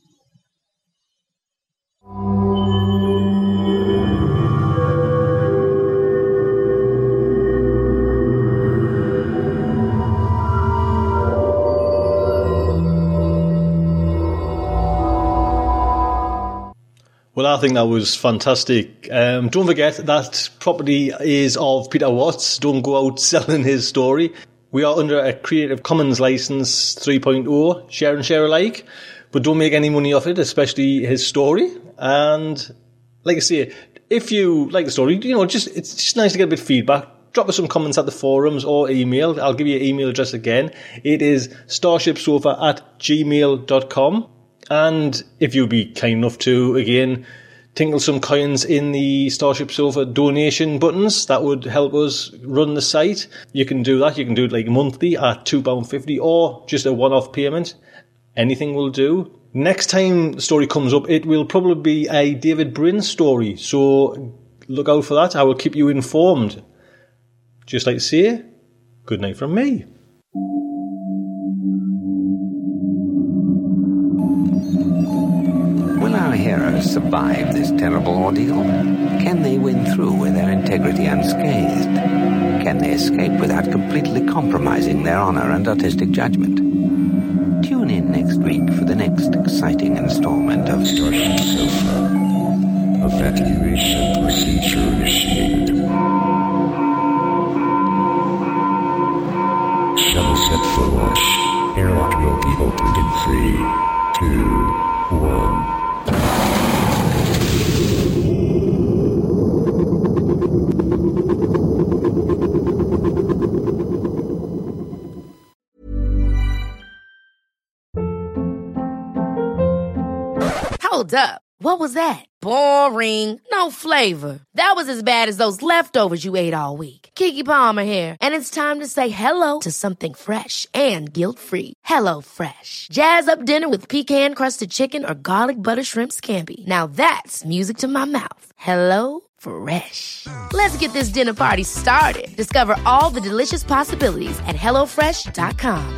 Well, I think that was fantastic. Um, don't forget that property is of Peter Watts. Don't go out selling his story. We are under a Creative Commons license three point oh, share and share alike, but don't make any money off it, especially his story. And like I say, if you like the story, you know, just it's just nice to get a bit of feedback. Drop us some comments at the forums or email. I'll give you your email address again. It is starshipsofa at gmail dot com. And if you'd be kind enough to, again, tinkle some coins in the Starship Sofa donation buttons, that would help us run the site. You can do that. You can do it like monthly at two pounds fifty or just a one-off payment. Anything will do. Next time the story comes up, it will probably be a David Brin story. So look out for that. I will keep you informed. Just like to say, good night from me. Will our heroes survive this terrible ordeal? Can they win through with their integrity unscathed? Can they escape without completely compromising their honor and artistic judgment? Tune in next week for the next exciting installment of Starship Sofa. Evacuation procedure initiated. Shuttle set for launch. Airlock will be opened in three, two, one. Hold up. What was that? Boring. No flavor. That was as bad as those leftovers you ate all week. Keke Palmer here, and it's time to say hello to something fresh and guilt-free. Hello Fresh. Jazz up dinner with pecan-crusted chicken or garlic butter shrimp scampi. Now that's music to my mouth. Hello Fresh. Let's get this dinner party started. Discover all the delicious possibilities at hello fresh dot com.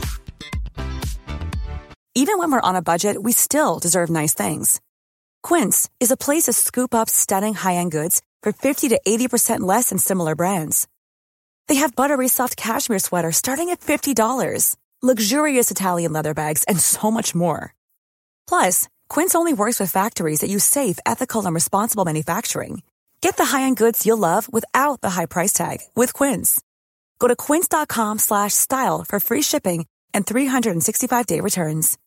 Even when we're on a budget, we still deserve nice things. Quince is a place to scoop up stunning high-end goods for fifty to eighty percent less than similar brands. They have buttery soft cashmere sweaters starting at fifty dollars, luxurious Italian leather bags, and so much more. Plus, Quince only works with factories that use safe, ethical, and responsible manufacturing. Get the high-end goods you'll love without the high price tag with Quince. Go to quince dot com slash style for free shipping and three sixty-five day returns.